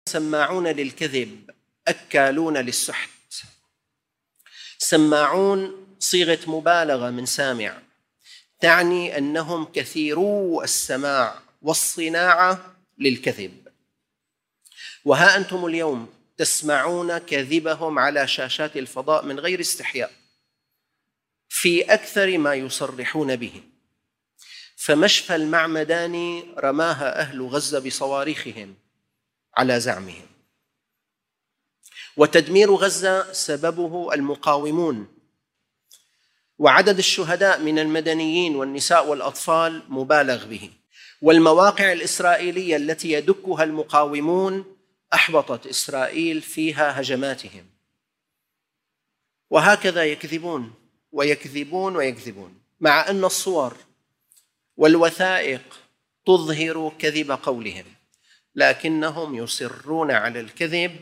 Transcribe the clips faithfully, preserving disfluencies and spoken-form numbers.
سماعون للكذب أكالون للسحت. سماعون صيغة مبالغة من سامع، تعني أنهم كثيرو السماع والصناعة للكذب. وها أنتم اليوم تسمعون كذبهم على شاشات الفضاء من غير استحياء في أكثر ما يصرحون به. فمشفى المعمداني رماها أهل غزة بصواريخهم على زعمهم، وتدمير غزة سببه المقاومون، وعدد الشهداء من المدنيين والنساء والأطفال مبالغ به، والمواقع الإسرائيلية التي يدكها المقاومون أحبطت إسرائيل فيها هجماتهم. وهكذا يكذبون ويكذبون ويكذبون، مع أن الصور والوثائق تظهر كذب قولهم، لكنهم يصرون على الكذب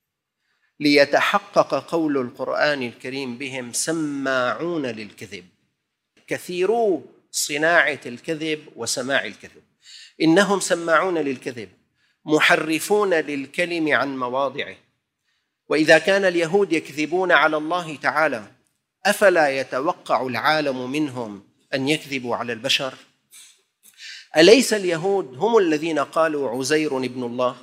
ليتحقق قول القرآن الكريم بهم سماعون للكذب، كثيرو صناعة الكذب وسماع الكذب. إنهم سماعون للكذب محرفون للكلم عن مواضعه. وإذا كان اليهود يكذبون على الله تعالى، أفلا يتوقع العالم منهم أن يكذبوا على البشر؟ أليس اليهود هم الذين قالوا عزير ابن الله؟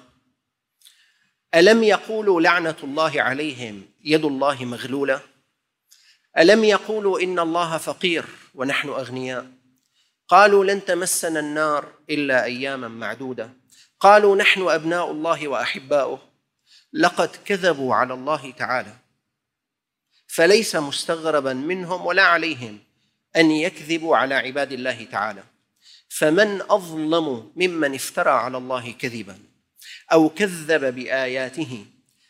ألم يقولوا لعنة الله عليهم يد الله مغلولة؟ ألم يقولوا إن الله فقير ونحن أغنياء؟ قالوا لن تمسنا النار إلا أياما معدودة. قالوا نحن أبناء الله وأحباؤه. لقد كذبوا على الله تعالى، فليس مستغربا منهم ولا عليهم أن يكذبوا على عباد الله تعالى. فمن أظلم ممن افترى على الله كذبا أو كذب بآياته،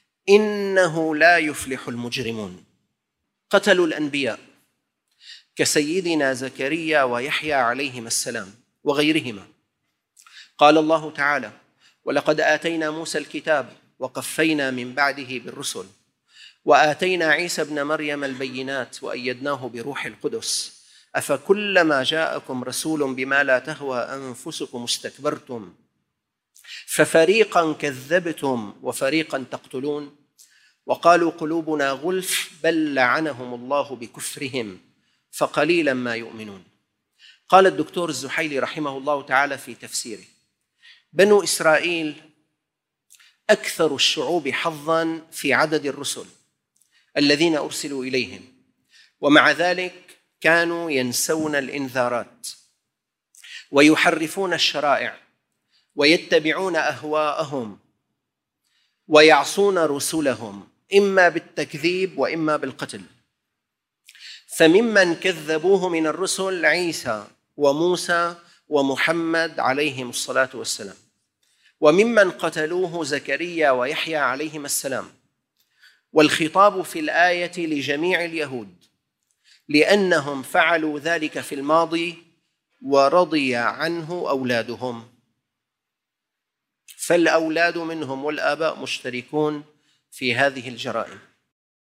إنه لا يفلح المجرمون. قتلوا الأنبياء كسيدنا زكريا ويحيى عليهما السلام وغيرهما. قال الله تعالى: ولقد آتينا موسى الكتاب وقفينا من بعده بالرسل وآتينا عيسى ابن مريم البينات وأيدناه بروح القدس أفكلما جاءكم رسول بما لا تهوى أنفسكم استكبرتم ففريقا كذبتم وفريقا تقتلون وقالوا قلوبنا غلف بل لعنهم الله بكفرهم فقليلا ما يؤمنون. قال الدكتور الزحيلي رحمه الله تعالى في تفسيره: بنو إسرائيل أكثر الشعوب حظاً في عدد الرسل الذين أرسلوا إليهم، ومع ذلك كانوا ينسون الإنذارات ويحرفون الشرائع ويتبعون أهواءهم ويعصون رسلهم إما بالتكذيب وإما بالقتل. فممن كذبوه من الرسل عيسى وموسى ومحمد عليهم الصلاة والسلام، وممن قتلوه زكريا ويحيى عليهما السلام. والخطاب في الآية لجميع اليهود، لأنهم فعلوا ذلك في الماضي ورضي عنه أولادهم. فالأولاد منهم والآباء مشتركون في هذه الجرائم.